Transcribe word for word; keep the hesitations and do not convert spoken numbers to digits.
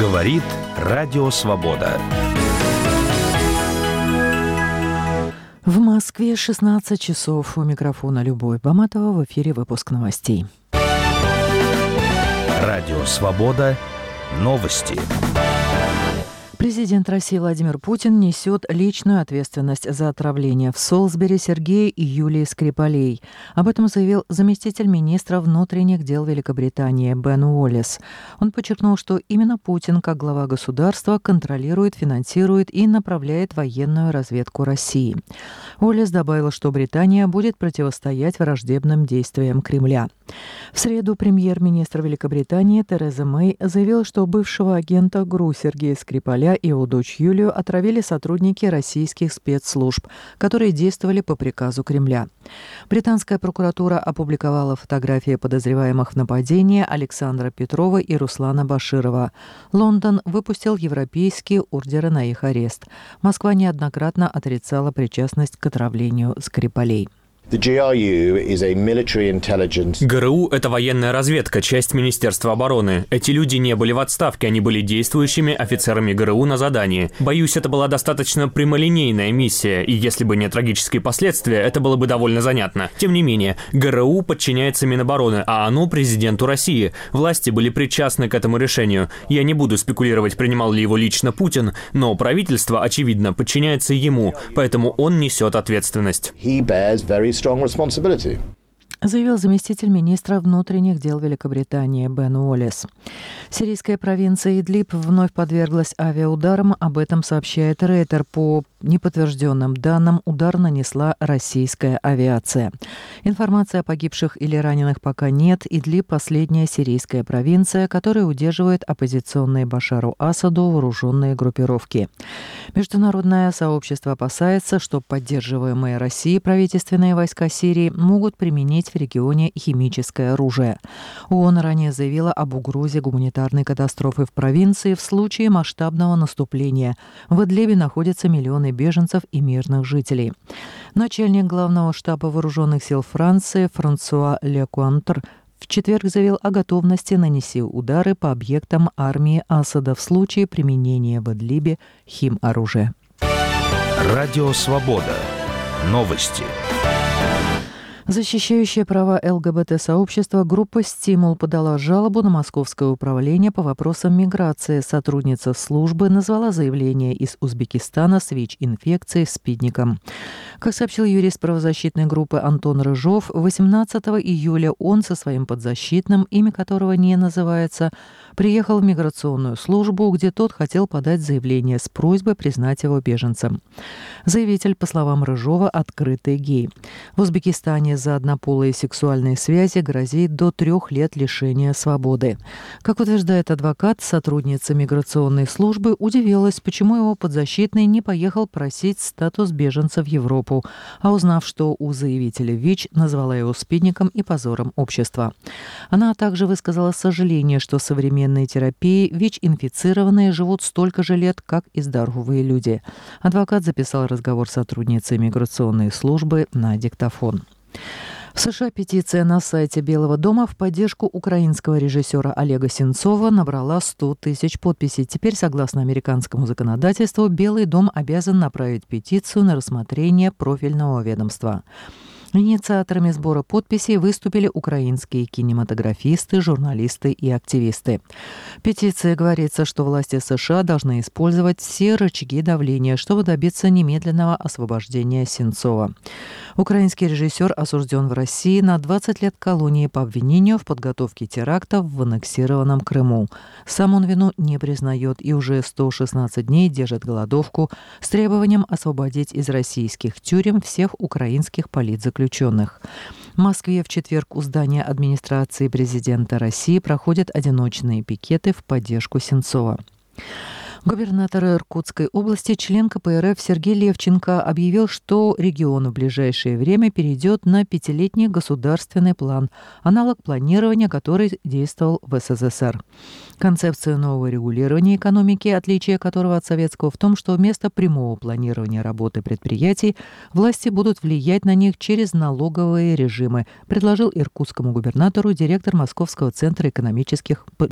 Говорит Радио Свобода. В Москве шестнадцать часов. У микрофона Любовь Баматова. В эфире выпуск новостей. Радио Свобода. Новости. Президент России Владимир Путин несет личную ответственность за отравление в Солсбери Сергея и Юлии Скрипалей. Об этом заявил заместитель министра внутренних дел Великобритании Бен Уоллес. Он подчеркнул, что именно Путин, как глава государства, контролирует, финансирует и направляет военную разведку России. Уоллес добавил, что Британия будет противостоять враждебным действиям Кремля. В среду премьер-министр Великобритании Тереза Мэй заявила, что бывшего агента ГРУ Сергея Скрипаля и его дочь Юлию отравили сотрудники российских спецслужб, которые действовали по приказу Кремля. Британская прокуратура опубликовала фотографии подозреваемых в нападении Александра Петрова и Руслана Баширова. Лондон выпустил европейские ордеры на их арест. Москва неоднократно отрицала причастность к отравлению Скрипалей. ГРУ – это военная разведка, часть Министерства обороны. Эти люди не были в отставке, они были действующими офицерами ГРУ на задании. Боюсь, это была достаточно прямолинейная миссия, и если бы не трагические последствия, это было бы довольно занятно. Тем не менее, ГРУ подчиняется Минобороны, а оно президенту России. Власти были причастны к этому решению. Я не буду спекулировать, принимал ли его лично Путин, но правительство, очевидно, подчиняется ему, поэтому он несет ответственность. Заявил заместитель министра внутренних дел Великобритании Бен Уоллес. Сирийская провинция Идлиб вновь подверглась авиаударам. Об этом сообщает Рейтер. По неподтвержденным данным, удар нанесла российская авиация. Информации о погибших или раненых пока нет. Идлиб – последняя сирийская провинция, которая удерживает оппозиционные Башару Асаду вооруженные группировки. Международное сообщество опасается, что поддерживаемые Россией правительственные войска Сирии могут применить в регионе химическое оружие. ООН ранее заявила об угрозе гуманитарной катастрофы в провинции в случае масштабного наступления. В Идлибе находятся миллионы беженцев и мирных жителей. Начальник главного штаба вооруженных сил Франции Франсуа Лекуантр в четверг заявил о готовности нанести удары по объектам армии Асада в случае применения в Идлибе химоружия. Радио Свобода. Новости. Защищающая права ЛГБТ-сообщества группа «Стимул» подала жалобу на Московское управление по вопросам миграции. Сотрудница службы назвала заявление из Узбекистана с ВИЧ-инфекцией спидником. Как сообщил юрист правозащитной группы Антон Рыжов, восемнадцатого июля он со своим подзащитным, имя которого не называется, приехал в миграционную службу, где тот хотел подать заявление с просьбой признать его беженцем. Заявитель, по словам Рыжова, открытый гей. В Узбекистане за однополые сексуальные связи грозит до трех лет лишения свободы. Как утверждает адвокат, сотрудница миграционной службы удивилась, почему его подзащитный не поехал просить статус беженца в Европу, а узнав, что у заявителя ВИЧ, назвала его спидником и позором общества. Она также высказала сожаление, что современные терапии ВИЧ-инфицированные живут столько же лет, как и здоровые люди. Адвокат записал разговор с сотрудницей миграционной службы на диктофон. В США петиция на сайте Белого дома в поддержку украинского режиссера Олега Сенцова набрала сто тысяч подписей. Теперь, согласно американскому законодательству, Белый дом обязан направить петицию на рассмотрение профильного ведомства. Инициаторами сбора подписей выступили украинские кинематографисты, журналисты и активисты. В петиции говорится, что власти США должны использовать все рычаги давления, чтобы добиться немедленного освобождения Сенцова. Украинский режиссер осужден в России на двадцать лет колонии по обвинению в подготовке терактов в аннексированном Крыму. Сам он вину не признает и уже сто шестнадцать дней держит голодовку с требованием освободить из российских тюрем всех украинских политзаключенных. В Москве в четверг у здания администрации президента России проходят одиночные пикеты в поддержку Сенцова. Губернатор Иркутской области, член ка пэ эр эф Сергей Левченко объявил, что регион в ближайшее время перейдет на пятилетний государственный план, аналог планирования, который действовал в эс эс эс эр. Концепция нового регулирования экономики, отличие которого от советского в том, что вместо прямого планирования работы предприятий власти будут влиять на них через налоговые режимы, предложил иркутскому губернатору директор Московского центра экономических